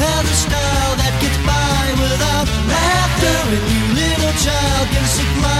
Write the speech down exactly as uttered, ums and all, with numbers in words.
have the style that gets by without laughter, and you little child can supply